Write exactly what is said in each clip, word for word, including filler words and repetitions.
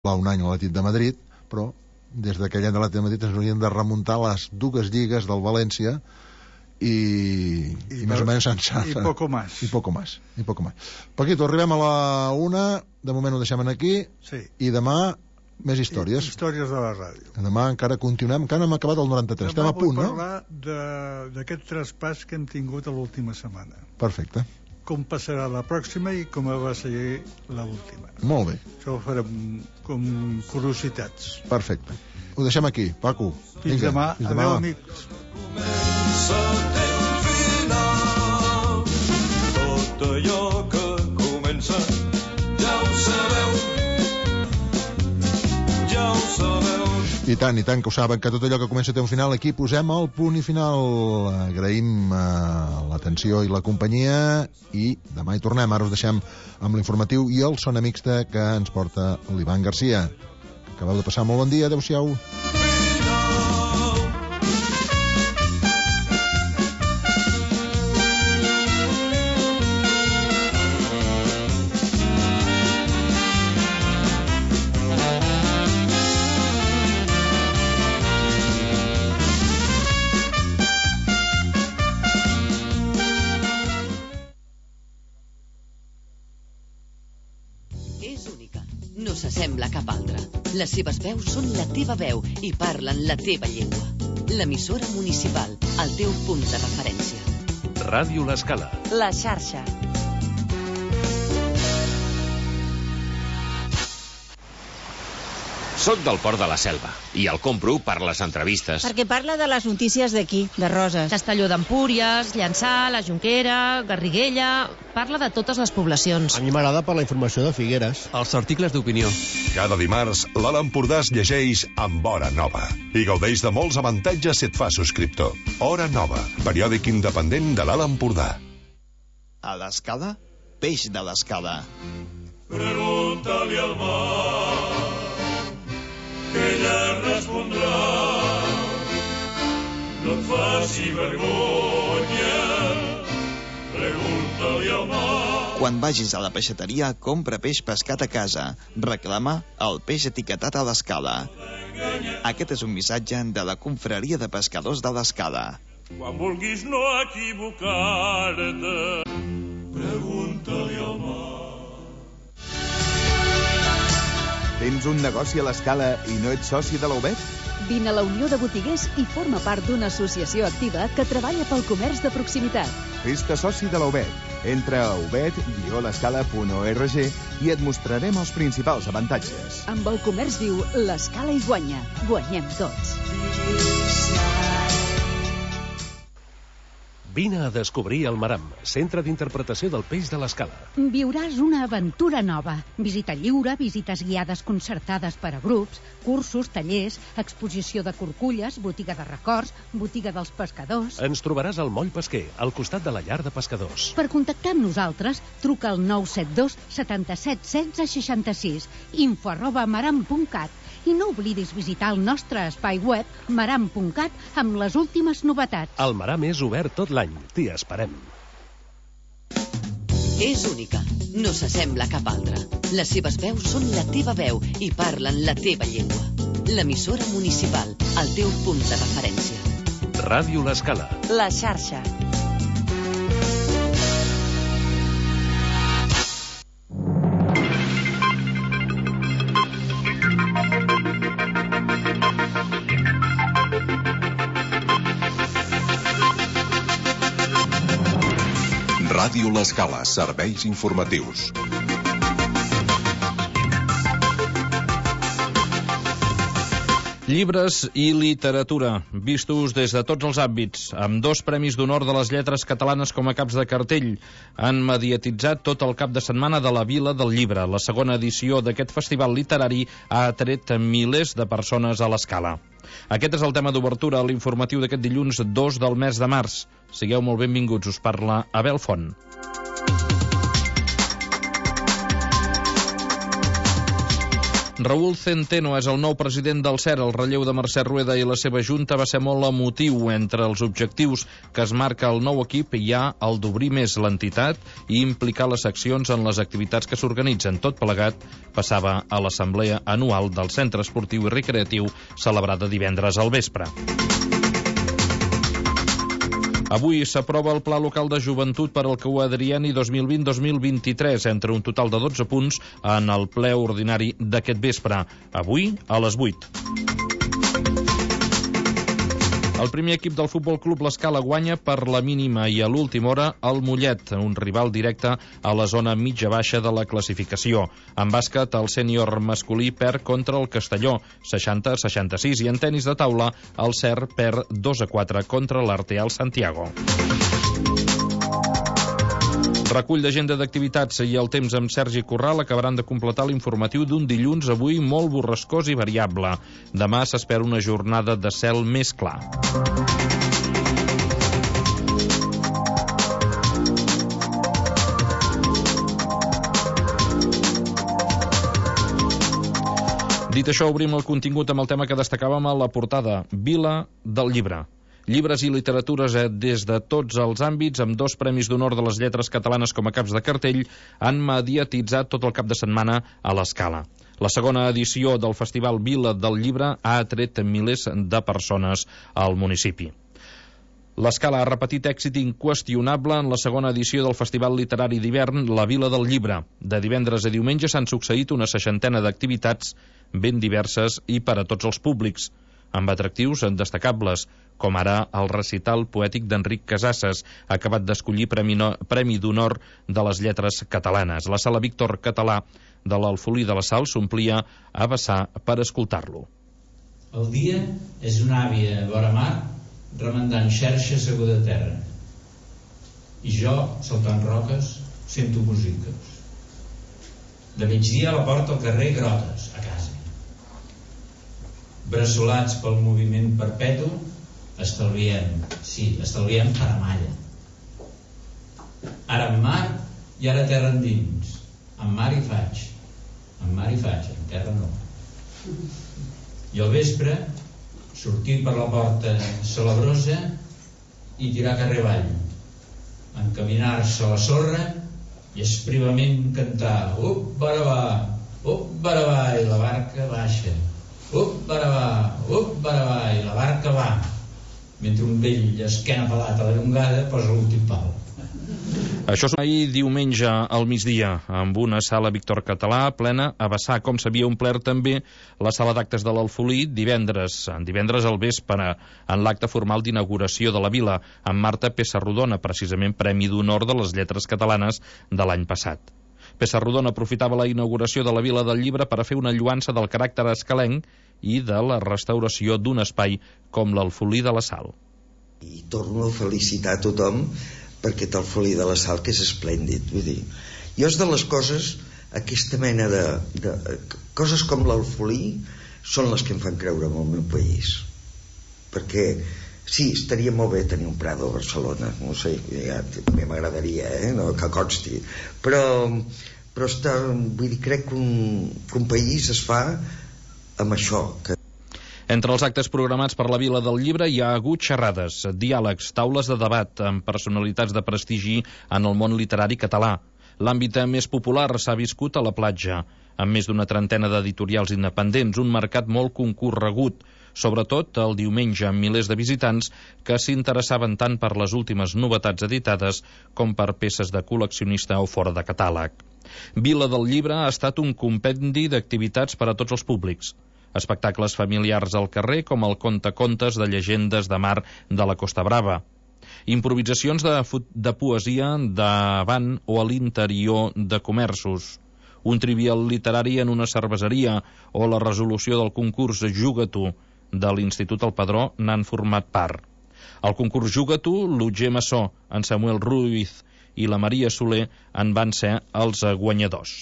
un any a l'Atlètic de Madrid, però des d'aquell any de l'Atlètic de Madrid ens haurien de remuntar les dues lligues del València i, i, i més o menys sense... I poco más. I poco más. I poco más. Paquito, arribem a la una, de moment ho deixem aquí, sí. I demà més històries. I, històries de la ràdio. Demà encara continuem, encara no hem acabat el noranta-tres. Estem a punt, no? Demà vull parlar d'aquest traspàs que hem tingut a l'última setmana. Perfecte. Com passarà la pròxima i com va ser l'última. Molt bé. Això ho farem com curiositats. Perfecte. Ho deixem aquí, Paco. Fins Vinga, demà. Fins demà. Adéu, amics. Comença el final. Tot allò que comença ja ho sabeu. Ja ho sabeu. I tant, i tant, que ho saben, que tot allò que comença té un final. Aquí posem el punt i final. Agraïm eh, l'atenció i la companyia i demà hi tornem. Ara us deixem amb l'informatiu i el Sona Mixta que ens porta l'Ivan Garcia. Acabeu de passar molt bon dia. Adéu-siau. És única, no s'assembla a cap altra. Les seves veus són la teva veu i parlen la teva llengua. L'emissora municipal, el teu punt de referència. Ràdio L'Escala. La xarxa. Soc del Port de la Selva i el compro per les entrevistes. Perquè parla de les notícies d'aquí, de Roses. Castelló d'Empúries, Llançà, la Jonquera, Garriguella... Parla de totes les poblacions. A mi m'agrada per la informació de Figueres. Els articles d'opinió. Cada dimarts, l'Alt Empordà es llegeix amb Hora Nova i gaudeix de molts avantatges si et fa subscriptor. Hora Nova, periòdic independent de l'Alt Empordà. A l'Escala, peix de l'Escala. Pregunta-li al mar, que ella respondrà. No et faci vergonya, pregunta-li al mar. Quan vagis a la peixateria, compra peix pescat a casa. Reclama el peix etiquetat a l'Escala. Aquest és un missatge de la Confraria de Pescadors de l'Escala. Quan vulguis no equivocar-te, pregunta-li al mar. Tens un negoci a l'Escala i no ets soci de la U B E T? Vine a la Unió de Botiguers i forma part d'una associació activa que treballa pel comerç de proximitat. Fes-te soci de la U B E T. Entra a ubet guió l'escala punt org i et mostrarem els principals avantatges. Amb el comerç viu, l'Escala hi guanya. Guanyem tots. Vine a descobrir el Maram, centre d'interpretació del peix de l'Escala. Viuràs una aventura nova. Visita lliure, visites guiades concertades per a grups, cursos, tallers, exposició de curculles, botiga de records, botiga dels pescadors... Ens trobaràs al Moll Pesquer, al costat de la llar de pescadors. Per contactar amb nosaltres, truca al nou set dos setanta-set setze seixanta-sis, info arroba maram punt cat. I no oblidis visitar el nostre espai web maram punt cat amb les últimes novetats. El Maram és obert tot l'any. T'hi esperem. És única, no s'assembla a cap altra. Les seves veus són la teva veu i parlen la teva llengua. L'emissora municipal, el teu punt de referència. Ràdio L'Escala. La xarxa. Ràdio L'Escala, serveis informatius. Llibres i literatura, vistos des de tots els àmbits, amb dos premis d'honor de les lletres catalanes com a caps de cartell, han mediatitzat tot el cap de setmana de la Vila del Llibre. La segona edició d'aquest festival literari ha atret milers de persones a l'Escala. Aquest és el tema d'obertura a l'informatiu d'aquest dilluns dos del mes de març. Sigueu molt benvinguts, us parla Abel Font. Raúl Centeno és el nou president del C E R. El relleu de Mercè Rueda i la seva junta va ser molt emotiu. Entre els objectius que es marca el nou equip hi ha el d'obrir més l'entitat i implicar les seccions en les activitats que s'organitzen. Tot plegat passava a l'assemblea anual del Centre Esportiu i Recreatiu celebrada divendres al vespre. Avui s'aprova el Pla Local de Joventut per al quadrienni dos mil vint dos mil vint-i-tres, entre un total de dotze punts en el ple ordinari d'aquest vespre. Avui, a les vuit. El primer equip del Futbol Club l'Escala guanya per la mínima i a l'última hora el Mollet, un rival directe a la zona mitja-baixa de la classificació. En bàsquet, el sènior masculí perd contra el Castelló, seixanta a seixanta-sis, i en tenis de taula, el C E R perd dos a quatre contra l'Arteal Santiago. Recull d'agenda d'activitats i el temps amb Sergi Corral acabaran de completar l'informatiu d'un dilluns avui molt borrascós i variable. Demà s'espera una jornada de cel més clar. Dit això, obrim el contingut amb el tema que destacàvem a la portada. Vila del Llibre. Llibres i literatures des de tots els àmbits, amb dos premis d'honor de les lletres catalanes com a caps de cartell, han mediatitzat tot el cap de setmana a l'Escala. La segona edició del Festival Vila del Llibre ha atret milers de persones al municipi. L'Escala ha repetit èxit inqüestionable en la segona edició del Festival Literari d'Hivern, la Vila del Llibre. De divendres a diumenge s'han succeït una seixantena d'activitats ben diverses i per a tots els públics, amb atractius destacables, com ara el recital poètic d'Enric Casasses, acabat d'escollir Premi, no, Premi d'Honor de les Lletres Catalanes. La sala Víctor Català de l'Alfolí de la Sal s'omplia a vessar per escoltar-lo. El dia és una àvia vora mar remendant xerxa asseguda a terra. I jo, saltant roques, sento músiques. De migdia a la porta al carrer Grotes, a casa. Bressolats pel moviment perpetu, estalviem, sí, estalviem faramalla. Ara en mar i ara terra endins. En mar hi faig, en mar hi faig, en terra no. I al vespre, sortir per la porta salabrosa i tirar carrer avall, encaminar-se a la sorra i esprivament cantar up, barabà, up, barabà, i la barca baixa. Up, barabà, up, barabà, i la barca va, mentre un vell esquena pelat a la llongada posa l'últim pal. Això és ahir diumenge al migdia, amb una sala Víctor Català plena a vessar, com s'havia omplert també la sala d'actes de l'Alfolí divendres, divendres al vespre, en l'acte formal d'inauguració de la vila, amb Marta Pessarrodona, precisament Premi d'Honor de les Lletres Catalanes de l'any passat. Pessarrodona aprofitava la inauguració de la Vila del Llibre per a fer una lluança del caràcter escalenc i de la restauració d'un espai com l'Alfolí de la Sal. I torno a felicitar a tothom per aquest Alfolí de la Sal, que és esplèndid. Vull dir, jo és de les coses, aquesta mena de, de coses com l'Alfolí són les que em fan creure en el meu país. Perquè sí, estaria molt bé tenir un Prado a Barcelona, no sé, ja, també m'agradaria, eh, no, que consti, però, però està, vull dir, crec que un, que un país es fa amb això. Que... Entre els actes programats per la Vila del Llibre hi ha hagut xerrades, diàlegs, taules de debat amb personalitats de prestigi en el món literari català. L'àmbit més popular s'ha viscut a la platja, amb més d'una trentena d'editorials independents, un mercat molt concorregut, sobretot el diumenge amb milers de visitants que s'interessaven tant per les últimes novetats editades com per peces de col·leccionista o fora de catàleg. Vila del Llibre ha estat un compendi d'activitats per a tots els públics. Espectacles familiars al carrer com el contacontes de llegendes de mar de la Costa Brava. Improvisacions de, de poesia davant o a l'interior de comerços. Un trivial literari en una cerveseria o la resolució del concurs Juga-t'ho de l'Institut El Padró n'han format part. Al concurs Juga-t'ho, l'Otger Massó, en Samuel Ruiz i la Maria Soler en van ser els guanyadors.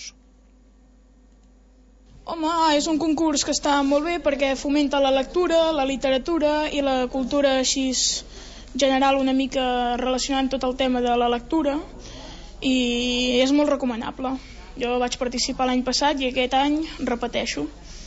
Home, és un concurs que està molt bé perquè fomenta la lectura, la literatura i la cultura així general, una mica relacionant tot el tema de la lectura, i és molt recomanable. Jo vaig participar l'any passat i aquest any repeteixo.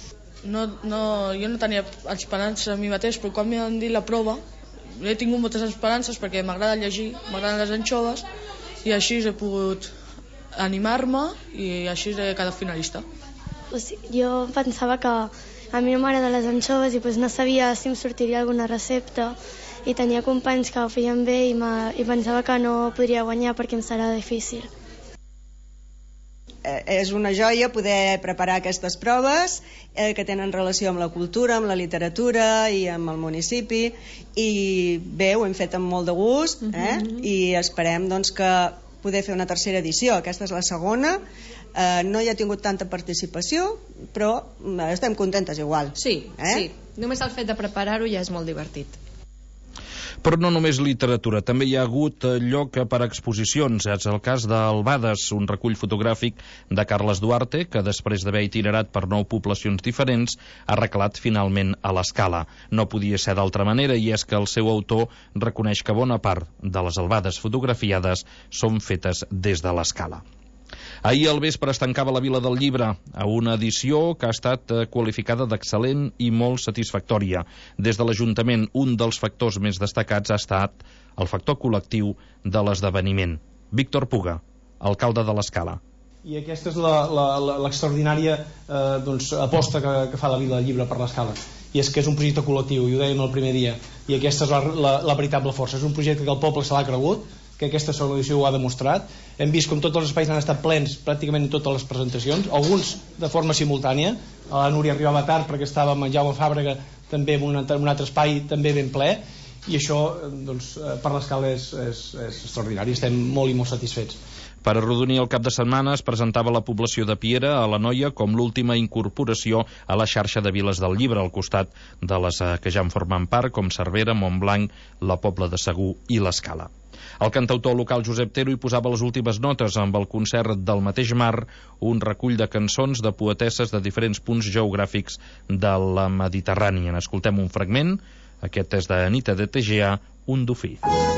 no, no, jo no tenia esperança a mi mateix, però quan m'han dit la prova he tingut moltes esperances perquè m'agrada llegir, m'agraden les anxoves, i així he pogut animar-me i així he quedat finalista. O sigui, jo pensava que a mi no m'agraden les anxoves i pues, no sabia si em sortiria alguna recepta, i tenia companys que ho feien bé i, i pensava que no podria guanyar perquè em serà difícil. Eh, és una joia poder preparar aquestes proves eh, que tenen relació amb la cultura, amb la literatura i amb el municipi, i bé, ho hem fet amb molt de gust, eh? Mm-hmm. I esperem doncs, que poder fer una tercera edició. Aquesta és la segona, eh, no hi ha tingut tanta participació, però estem contentes igual. Sí, eh? sí. Només el fet de preparar-ho ja és molt divertit. Però no només literatura, també hi ha hagut lloc per a exposicions. És el cas d'Albades, un recull fotogràfic de Carles Duarte, que després d'haver itinerat per nou poblacions diferents, ha recalat finalment a l'Escala. No podia ser d'altra manera, i és que el seu autor reconeix que bona part de les albades fotografiades són fetes des de l'Escala. Ahir al vespre es tancava la Vila del Llibre, a una edició que ha estat qualificada d'excel·lent i molt satisfactòria. Des de l'Ajuntament, un dels factors més destacats ha estat el factor col·lectiu de l'esdeveniment. Víctor Puga, alcalde de l'Escala. I aquesta és l'extraordinària eh, doncs, aposta que, que fa la Vila del Llibre per l'Escala. I és que és un projecte col·lectiu, i ho dèiem el primer dia, i aquesta és la, la, la veritable força. És un projecte que el poble se l'ha cregut, que aquesta segona edició ho ha demostrat. Hem vist com tots els espais han estat plens pràcticament en totes les presentacions, alguns de forma simultània. La Núria arribava tard perquè estava amb en Jaume Fàbrega també en un, en un altre espai també ben ple, i això doncs, per l'Escala és, és, és extraordinari. Estem molt i molt satisfets. Per arrodonir el cap de setmana es presentava la població de Piera, a l'Anoia, com l'última incorporació a la xarxa de viles del Llibre, al costat de les que ja en formen part, com Cervera, Montblanc, la Pobla de Segur i l'Escala. El cantautor local Josep Tero hi posava les últimes notes amb el concert del mateix mar, un recull de cançons de poetesses de diferents punts geogràfics de la Mediterrània. N'escoltem un fragment. Aquest és d'Anita de Tegea, Un dofí.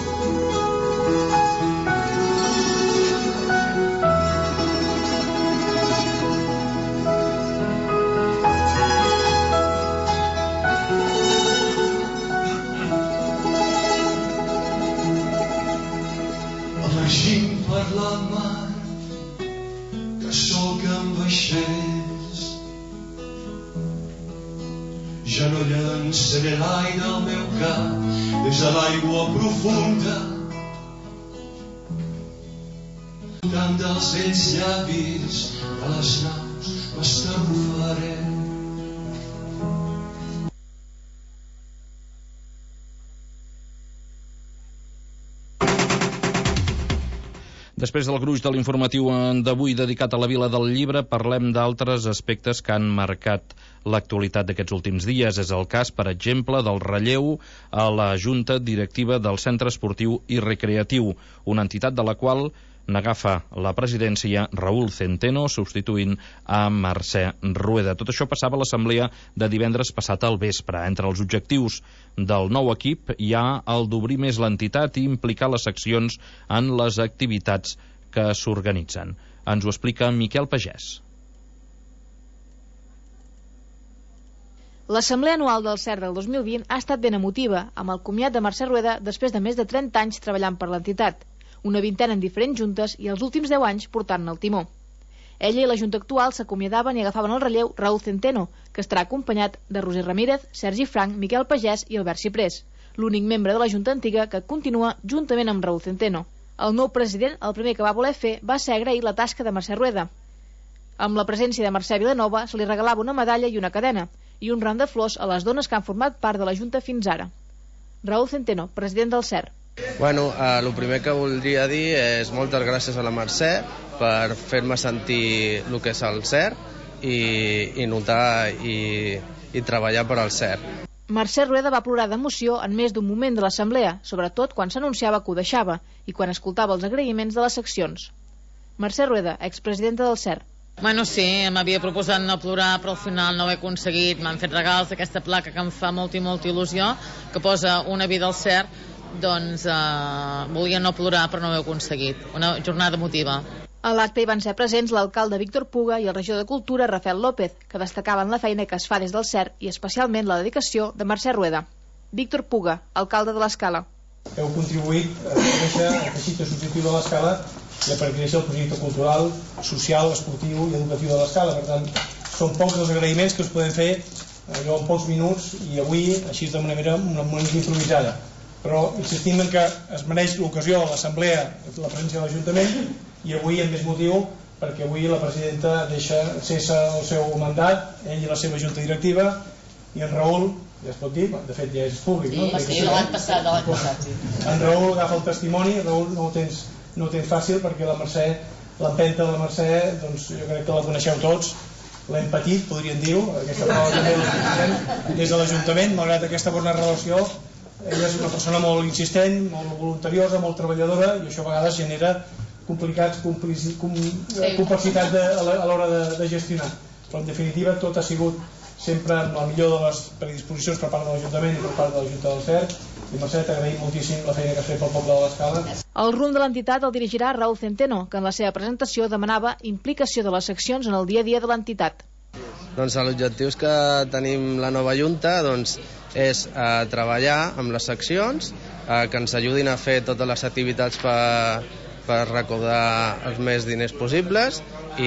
Elegim per la mar, que sóc amb vaixells. Ja no llançaré l'aire al meu cap des de l'aigua profunda. Tant dels vells llavis de les naus m'estarrufaré. Després del gruix de l'informatiu d'avui dedicat a la Vila del Llibre, parlem d'altres aspectes que han marcat l'actualitat d'aquests últims dies. És el cas, per exemple, del relleu a la Junta Directiva del Centre Esportiu i Recreatiu, una entitat de la qual n'agafa la presidència Raúl Centeno, substituint a Mercè Rueda. Tot això passava a l'assemblea de divendres passat al vespre. Entre els objectius del nou equip hi ha el d'obrir més l'entitat i implicar les seccions en les activitats que s'organitzen. Ens ho explica Miquel Pagès. L'assemblea anual del C E R del dos mil vint ha estat ben emotiva, amb el comiat de Mercè Rueda després de més de trenta anys treballant per l'entitat, una vintena en diferents juntes i els últims deu anys portant-ne el timó. Ella i la junta actual s'acomiadaven i agafaven el relleu Raúl Centeno, que estarà acompanyat de Roser Ramírez, Sergi Frank, Miquel Pagès i Albert Ciprés, l'únic membre de la junta antiga que continua juntament amb Raúl Centeno. El nou president, el primer que va voler fer, va ser agrair la tasca de Mercè Rueda. Amb la presència de Mercè Vilanova se li regalava una medalla i una cadena, i un ram de flors a les dones que han format part de la junta fins ara. Raúl Centeno, president del C E R. Bueno, eh, el primer que voldria dir és moltes gràcies a la Mercè per fer-me sentir el que és el C E R i, i notar i, i treballar per al C E R. Mercè Rueda va plorar d'emoció en més d'un moment de l'assemblea, sobretot quan s'anunciava que ho deixava i quan escoltava els agraïments de les seccions. Mercè Rueda, expresidenta del C E R. Bueno, sí, m'havia proposat no plorar, però al final no ho he aconseguit. M'han fet regals d'aquesta placa que em fa molta i molta il·lusió, que posa una vida al C E R. Doncs eh, volia no plorar, però no ho he aconseguit. Una jornada emotiva. A l'acte hi van ser presents l'alcalde Víctor Puga i el regidor de Cultura Rafael López, que destacaven la feina que es fa des del C E R i especialment la dedicació de Mercè Rueda. Víctor Puga, alcalde de l'Escala. Heu contribuït a créixer el teixit associatiu de l'Escala i a créixer el projecte cultural, social, esportiu i educatiu de l'Escala. Per tant, són pocs els agraïments que us podem fer allò en pocs minuts i avui així de manera una mica improvisada. Però insistim en que es mereix l'ocasió a l'assemblea, la presència de l'Ajuntament, i avui amb més motiu perquè avui la presidenta deixa cessa el seu mandat, ell i la seva junta directiva, i en Raül, ja es pot dir, de fet ja és públic, sí, no? Sí, l'any passat, l'any passat, sí. En Raül agafa el testimoni. Raül, no ho tens, no ho tens fàcil perquè la Mercè, l'empenta de la Mercè, doncs jo crec que la coneixeu tots, l'hem patit, podríem dir, aquesta prova també la coneixem des de l'Ajuntament, malgrat aquesta bona relació. Ella és una persona molt insistent, molt voluntariosa, molt treballadora, i això a vegades genera complicats, complici, com, sí. complexitat de, a l'hora de, de gestionar. Però en definitiva tot ha sigut sempre amb la millor de les predisposicions per part de l'Ajuntament i per part de la Junta del C E R. I Mercè, t'agraïm moltíssim la feina que has fet pel poble de l'Escala. El rumb de l'entitat el dirigirà Raúl Centeno, que en la seva presentació demanava implicació de les seccions en el dia a dia de l'entitat. Doncs l'objectiu que tenim la nova Junta doncs, és eh, treballar amb les seccions, eh, que ens ajudin a fer totes les activitats per, per recaudar els més diners possibles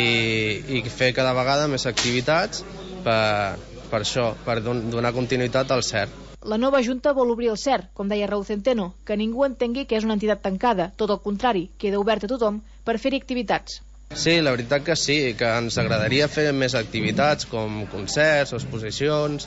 i, i fer cada vegada més activitats per, per això, per donar continuïtat al C E R. La nova Junta vol obrir el C E R, com deia Raúl Centeno, que ningú entengui que és una entitat tancada, tot el contrari, queda oberta a tothom per fer-hi activitats. Sí, la veritat que sí, que ens agradaria fer més activitats com concerts, o exposicions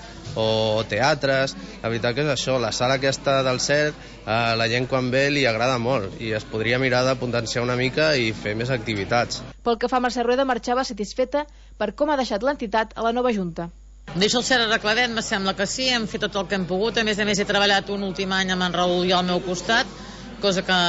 o teatres. La veritat que és això, la sala aquesta del C E R, eh, la gent quan ve li agrada molt i es podria mirar de potenciar una mica i fer més activitats. Pel que fa a Mercè Rueda, marxava satisfeta per com ha deixat l'entitat a la nova Junta. Deixo el C E R arregladet, me sembla que sí, hem fet tot el que hem pogut. A més a més he treballat un últim any amb en Raül i al meu costat, cosa que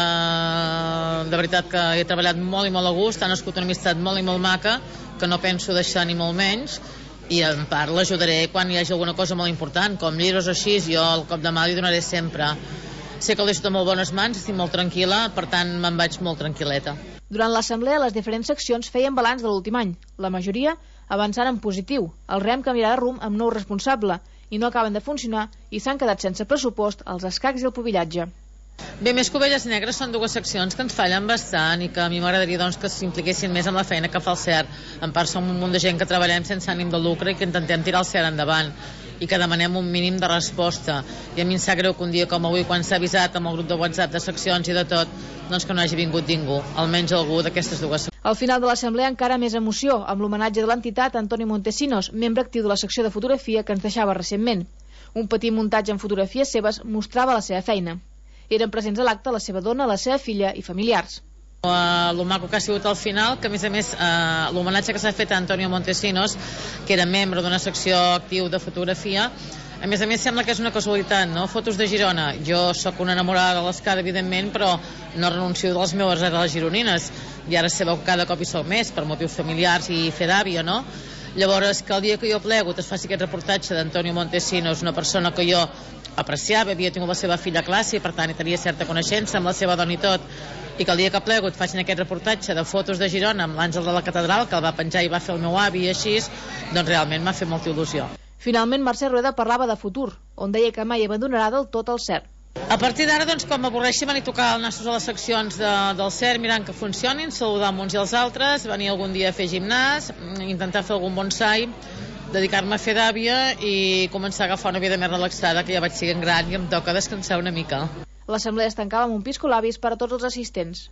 de veritat que he treballat molt i molt a gust, ha nascut una amistat molt i molt maca que no penso deixar ni molt menys, i en part l'ajudaré quan hi hagi alguna cosa molt important, com llibres o així, jo al cop de mà li donaré sempre. Sé que el deixo de molt bones mans, estic molt tranquil·la, per tant me'n vaig molt tranquil·leta. Durant l'assemblea les diferents seccions feien balanç de l'últim any, la majoria avançant en positiu. El REM canviarà de rumb amb nou responsable i no acaben de funcionar i s'han quedat sense pressupost els escacs i el pubillatge. Bé, més que Ovelles Negres són dues seccions que ens fallen bastant i que a mi m'agradaria doncs, que s'impliquessin més amb la feina que fa el C E R. En part som un munt de gent que treballem sense ànim de lucre i que intentem tirar el C E R endavant i que demanem un mínim de resposta. I a mi em sap greu que un dia com avui, quan s'ha avisat amb el grup de WhatsApp de seccions i de tot, doncs que no hagi vingut ningú, almenys algú d'aquestes dues seccions. Al final de l'assemblea encara més emoció, amb l'homenatge de l'entitat a Antoni Montesinos, membre actiu de la secció de fotografia que ens deixava recentment. Un petit muntatge amb fotografies seves mostrava la seva feina. Eren presents a l'acte la seva dona, la seva filla i familiars. Uh, lo maco que ha sigut al final, que a més a més uh, l'homenatge que s'ha fet a Antonio Montesinos, que era membre d'una secció actiu de fotografia, a més a més sembla que és una casualitat, no? Fotos de Girona. Jo sóc una enamorada de l'Escala, evidentment, però no renuncio de les meves arrels gironines, i ara sabeu que cada cop hi sou més per motius familiars i fer d'àvia, no? Llavors, que el dia que jo plego es faci aquest reportatge d'Antonio Montesinos, una persona que jo apreciava, havia tingut la seva filla a classe i per tant hi tenia certa coneixença amb la seva dona i tot, i que el dia que plego et facin aquest reportatge de fotos de Girona amb l'Àngel de la Catedral, que el va penjar i va fer el meu avi i així, doncs realment m'ha fet molta il·lusió. Finalment Mercè Rueda parlava de futur, on deia que mai abandonarà del tot el C E R. A partir d'ara, doncs, quan m'avorreixi venir a tocar els nassos a les seccions de, del C E R, mirant que funcionin, saludar amb uns i els altres, venir algun dia a fer gimnàs, intentar fer algun bonsai, dedicar-me a fer d'àvia i començar a agafar una vida més relaxada, que ja vaig sent gran i em toca descansar una mica. L'assemblea es tancava amb un piscolabis per a tots els assistents.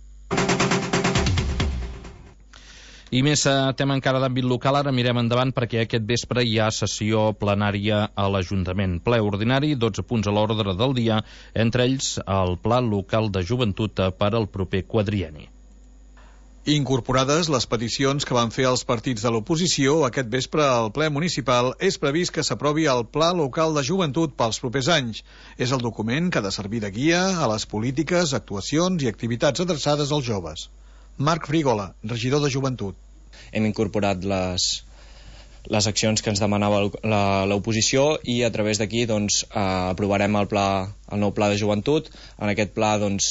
I més tema encara d'àmbit local, ara mirem endavant perquè aquest vespre hi ha sessió plenària a l'Ajuntament. Ple ordinari, dotze punts a l'ordre del dia, entre ells el Pla Local de Joventut per al proper quadrienni. Incorporades les peticions que van fer els partits de l'oposició, aquest vespre al ple municipal és previst que s'aprovi el Pla Local de Joventut pels propers anys. És el document que ha de servir de guia a les polítiques, actuacions i activitats adreçades als joves. Marc Frigola, regidor de Joventut. Hem incorporat les, les accions que ens demanava l'oposició i a través d'aquí doncs, eh, aprovarem el, pla, el nou Pla de Joventut. En aquest pla doncs,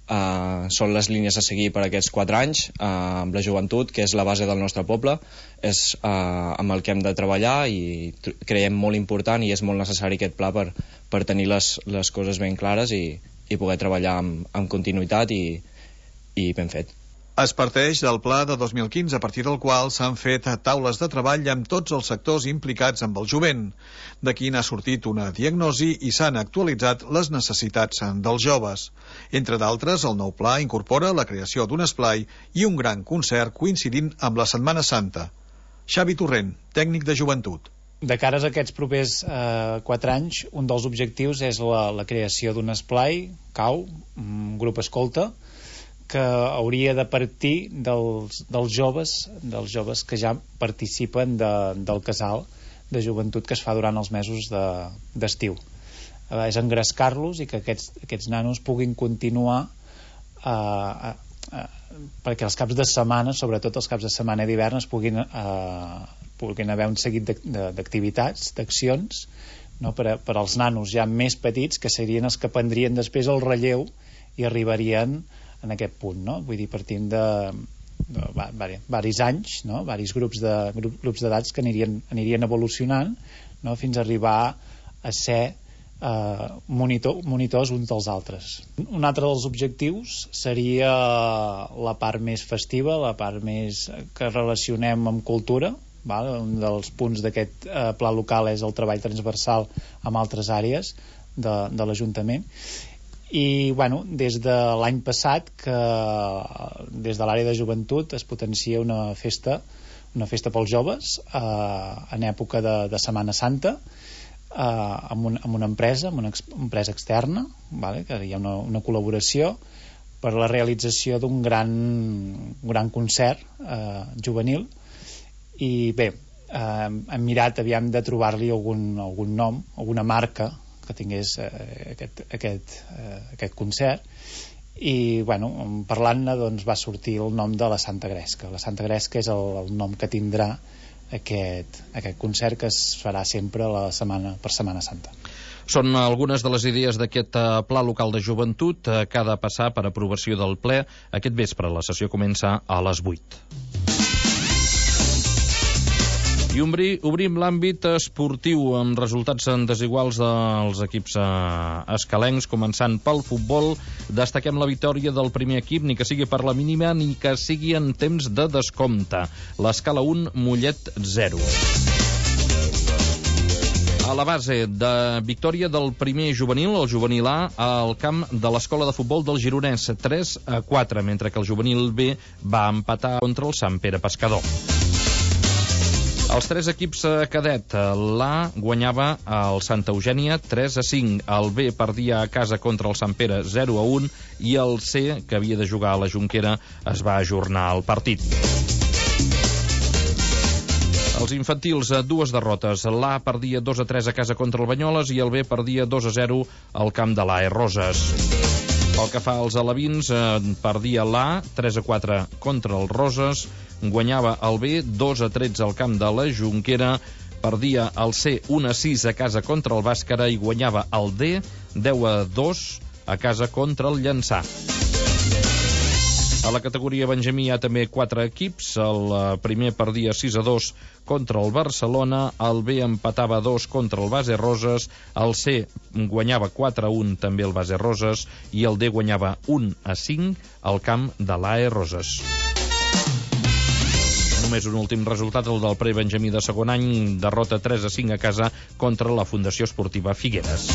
Uh, són les línies a seguir per aquests quatre anys uh, amb la joventut, que és la base del nostre poble, és uh, amb el que hem de treballar i creiem molt important i és molt necessari aquest pla per, per tenir les, les coses ben clares i, i poder treballar amb, amb continuïtat i, i ben fet. Es parteix del pla de dos mil quinze, a partir del qual s'han fet taules de treball amb tots els sectors implicats amb el jovent. D'aquí n'ha sortit una diagnosi i s'han actualitzat les necessitats dels joves. Entre d'altres, el nou pla incorpora la creació d'un esplai i un gran concert coincidint amb la Setmana Santa. Xavi Torrent, tècnic de joventut. De cara a aquests propers eh, quatre anys, un dels objectius és la, la creació d'un esplai, C A U, un grup escolta, que hauria de partir dels, dels joves dels joves que ja participen de, del casal de joventut que es fa durant els mesos d'estiu. De, és engrescar-los i que aquests, aquests nanos puguin continuar eh, eh, eh, perquè els caps de setmana, sobretot els caps de setmana d'hivern, es puguin, eh, puguin haver un seguit d'activitats, d'accions, no? per, a, per als nanos ja més petits, que serien els que prendrien després el relleu i arribarien en aquest punt, no? Vull dir, partint de, de, de varis anys, no? Varis grups de grup, grups d'edats que anirien, anirien evolucionant, no? Fins a arribar a ser eh, monitor, monitors uns dels altres. Un altre dels objectius seria la part més festiva, la part més que relacionem amb cultura. Val? Un dels punts d'aquest eh, pla local és el treball transversal amb altres àrees de, de l'Ajuntament. I bueno, des de l'any passat que des de l'àrea de joventut es potencia una festa una festa pels joves eh, en època de, de Setmana Santa eh, amb, un, amb una empresa amb una ex, empresa externa, vale? Que hi ha una, una col·laboració per la realització d'un gran, gran concert eh, juvenil. I bé, eh, hem mirat aviam de trobar-li algun, algun nom, alguna marca que tingués eh, aquest, aquest, eh, aquest concert i bueno, parlant-ne doncs, va sortir el nom de la Santa Gresca. La Santa Gresca és el, el nom que tindrà aquest, aquest concert que es farà sempre la setmana, per Setmana Santa. Són algunes de les idees d'aquest pla local de joventut que ha de passar per aprovació del ple aquest vespre. La sessió comença a les vuit. I obri, obrim l'àmbit esportiu amb resultats desiguals dels equips eh, escalencs, començant pel futbol. Destaquem la victòria del primer equip, ni que sigui per la mínima ni que sigui en temps de descompte. L'Escala un, Mollet zero. A la base de victòria del primer juvenil, el juvenil A, al camp de l'Escola de Futbol del Gironès, tres a quatre, mentre que el juvenil B va empatar contra el Sant Pere Pescador. Els tres equips cadet, l'A guanyava el Santa Eugènia tres a cinc, el B perdia a casa contra el Sant Pere zero a un i el C, que havia de jugar a la Jonquera, es va ajornar el partit. Els infantils, dues derrotes. L'A perdia dos a tres a casa contra el Banyoles i el B perdia dos a zero al camp de l'A E Roses. Pel que fa als alevins, eh, perdia l'A tres a quatre contra el Roses, guanyava el B dos a tretze al camp de la Jonquera, perdia el C un a sis a casa contra el Bàscara i guanyava el D deu a dos a casa contra el Llançà. A la categoria Benjamí hi ha també quatre equips. El primer perdia sis a dos contra el Barcelona, el B empatava dos contra el Base Roses, el C guanyava quatre a un també el Base Roses i el D guanyava un a cinc al camp de l'A E Roses. Només un últim resultat, el del pre-Benjamí de segon any, derrota tres a cinc a casa contra la Fundació Esportiva Figueres.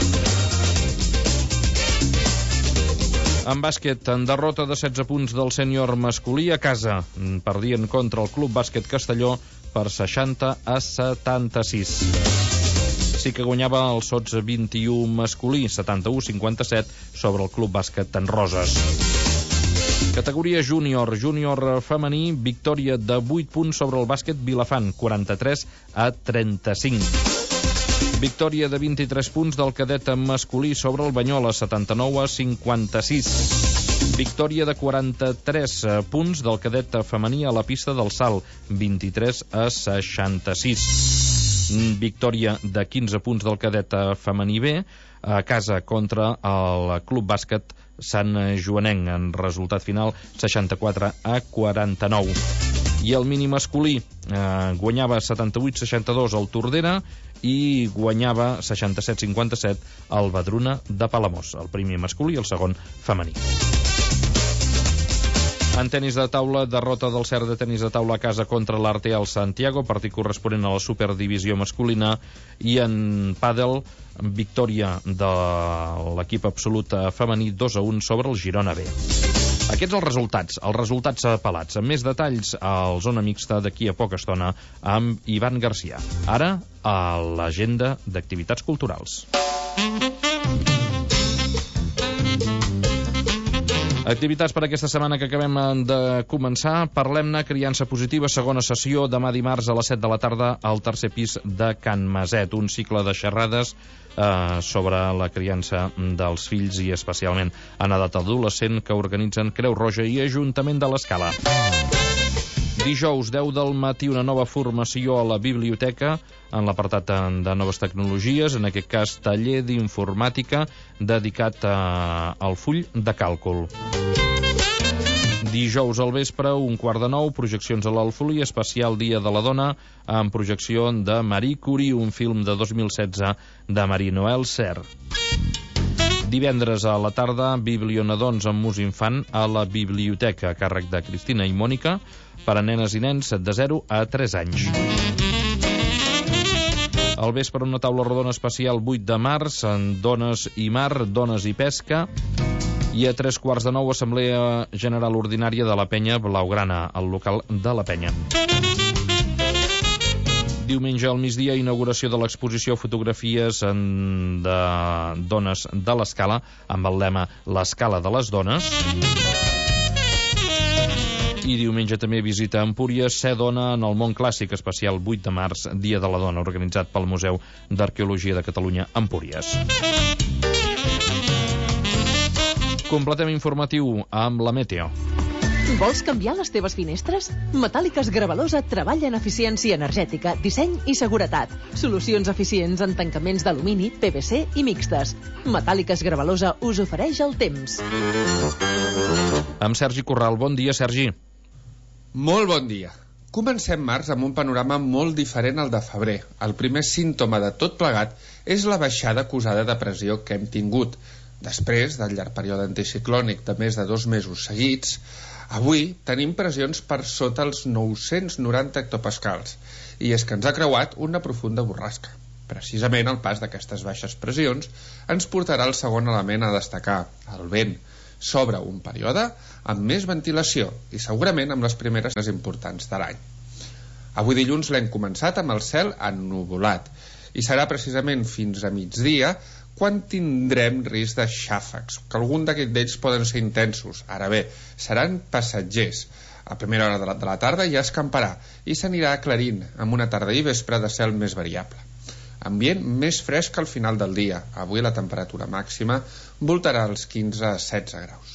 En bàsquet, en derrota de setze punts del sènior masculí a casa. Perdien contra el Club Bàsquet Castelló per seixanta a setanta-sis. Sí que guanyava el Sots vint-i-u masculí, setanta-u a cinquanta-set, sobre el Club Bàsquet en Roses. Categoria júnior, júnior femení, victòria de vuit punts sobre el Bàsquet Vilafant, quaranta-tres a trenta-cinc. Victòria de vint-i-tres punts del cadet masculí sobre el Banyoles, setanta-nou a cinquanta-sis. Victòria de quaranta-tres punts del cadet femení a la pista del Salt, vint-i-tres a seixanta-sis. Victòria de quinze punts del cadet femení B a casa contra el Club Bàsquet Sant Joanenc, en resultat final seixanta-quatre a quaranta-nou. I el mini masculí eh, guanyava setanta-vuit seixanta-dos al Tordera i guanyava seixanta-set cinquanta-set al Badruna de Palamós, el primer masculí i el segon femení. En tenis de taula, derrota del Cert de tenis de taula a casa contra l'Arteal Santiago, partit corresponent a la superdivisió masculina, i en pàdel, victòria de l'equip absolut femení dos a un sobre el Girona B. Aquests els resultats, els resultats apel·lats. Amb més detalls, a Zona Mixta d'aquí a poca estona amb Ivan Garcia. Ara, a l'agenda d'activitats culturals. Activitats per aquesta setmana que acabem de començar. Parlem-ne, criança positiva, segona sessió, demà dimarts a les set de la tarda al tercer pis de Can Maset. Un cicle de xerrades eh, sobre la criança dels fills i especialment en edat adolescent que organitzen Creu Roja i Ajuntament de l'Escala. Dijous, deu del matí, una nova formació a la biblioteca en l'apartat de noves tecnologies, en aquest cas taller d'informàtica dedicat a, al full de càlcul. Dijous al vespre, un quart de nou, projeccions a l'Alfolí, especial Dia de la Dona, amb projecció de Marie Curie, un film de dos mil setze de Marie-Noël Serre. Divendres a la tarda, biblionadons amb mús infant a la biblioteca, a càrrec de Cristina i Mònica, per a nenes i nens de zero a tres anys. Al vespre, una taula rodona especial vuit de març, en dones i mar, dones i pesca, i a tres quarts de nou, Assemblea General Ordinària de la Penya Blaugrana, al local de la Penya. Diumenge al migdia, inauguració de l'exposició Fotografies de dones de l'Escala, amb el lema L'Escala de les Dones. I diumenge també visita a Empúries, Ser dona en el món clàssic, especial vuit de març, Dia de la Dona, organitzat pel Museu d'Arqueologia de Catalunya, Empúries. Completem informatiu amb la Meteo. Vols canviar les teves finestres? Metàl·liques Gravalosa treballa en eficiència energètica, disseny i seguretat. Solucions eficients en tancaments d'alumini, P V C i mixtes. Metàl·liques Gravalosa us ofereix el temps. Amb Sergi Corral. Bon dia, Sergi. Molt bon dia. Comencem març amb un panorama molt diferent al de febrer. El primer símptoma de tot plegat és la baixada acusada de pressió que hem tingut. Després del llarg període anticiclònic de més de dos mesos seguits, avui tenim pressions per sota els nou-cents noranta hectopascals, i és que ens ha creuat una profunda borrasca. Precisament el pas d'aquestes baixes pressions ens portarà el segon element a destacar, el vent. S'obre un període amb més ventilació i segurament amb les primeres importants de l'any. Avui dilluns l'hem començat amb el cel ennuvolat, i serà precisament fins a migdia quan tindrem risc de xàfecs, que algun d'aquests d'ells poden ser intensos. Ara bé, seran passatgers. A primera hora de la, de la tarda ja escamparà i s'anirà aclarint amb una tarda i vespre de cel més variable. Ambient més fresc al final del dia. Avui la temperatura màxima voltarà als quinze a setze graus.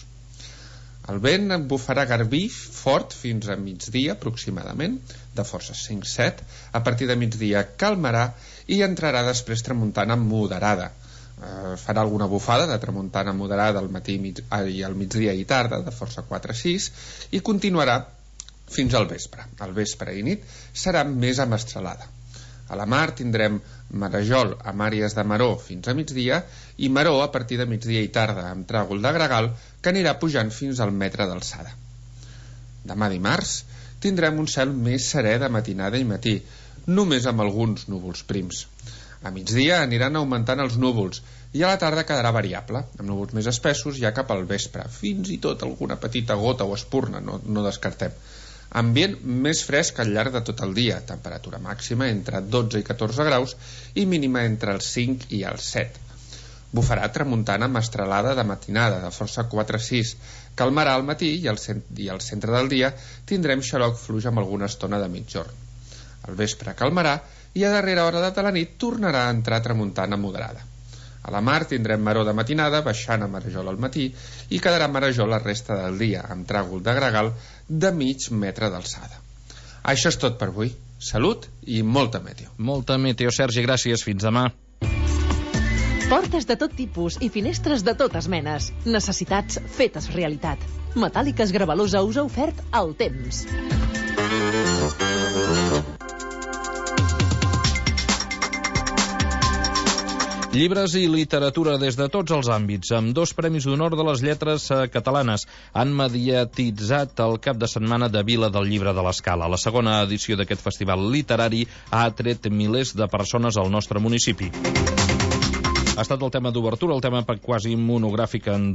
El vent bufarà garbí fort fins a migdia aproximadament, de força cinc set. A partir de migdia calmarà i entrarà després tramuntana moderada. Uh, farà alguna bufada de tramuntana moderada al matí mig, i al migdia i tarda, de força quatre a sis, i continuarà fins al vespre. Al vespre i nit serà més amestralada. A la mar tindrem marejol amb àrees de maró fins a migdia i maró a partir de migdia i tarda, amb tràgol de gregal que anirà pujant fins al metre d'alçada. Demà dimarts tindrem un cel més serè de matinada i matí, només amb alguns núvols prims. A migdia aniran augmentant els núvols i a la tarda quedarà variable, amb núvols més espessos ja cap al vespre, fins i tot alguna petita gota o espurna, no, no descartem. Ambient més fresc al llarg de tot el dia, temperatura màxima entre dotze i catorze graus i mínima entre els cinc i els set. Bufarà tramuntana mestralada de matinada, de força quatre a sis, calmarà al matí i al, cent i al centre del dia tindrem xaloc fluix amb alguna estona de mitjorn. Al vespre calmarà i a darrera hora de la nit tornarà a entrar tramuntana moderada. A la mar tindrem maró de matinada, baixant a marejol al matí, i quedarà marejol la resta del dia, amb tràgol de gregal de mig metre d'alçada. Això és tot per avui. Salut i molta meteo. Molta meteo, Sergi, gràcies. Fins demà. Portes de tot tipus i finestres de totes menes. Necessitats fetes realitat. Metàl·liques Gravalosa us ha ofert el temps. Llibres i literatura des de tots els àmbits, amb dos premis d'honor de les lletres catalanes. Han mediatitzat el cap de setmana de Vila del Llibre de l'Escala. La segona edició d'aquest festival literari ha atret milers de persones al nostre municipi. Ha estat el tema d'obertura, el tema quasi monogràfic en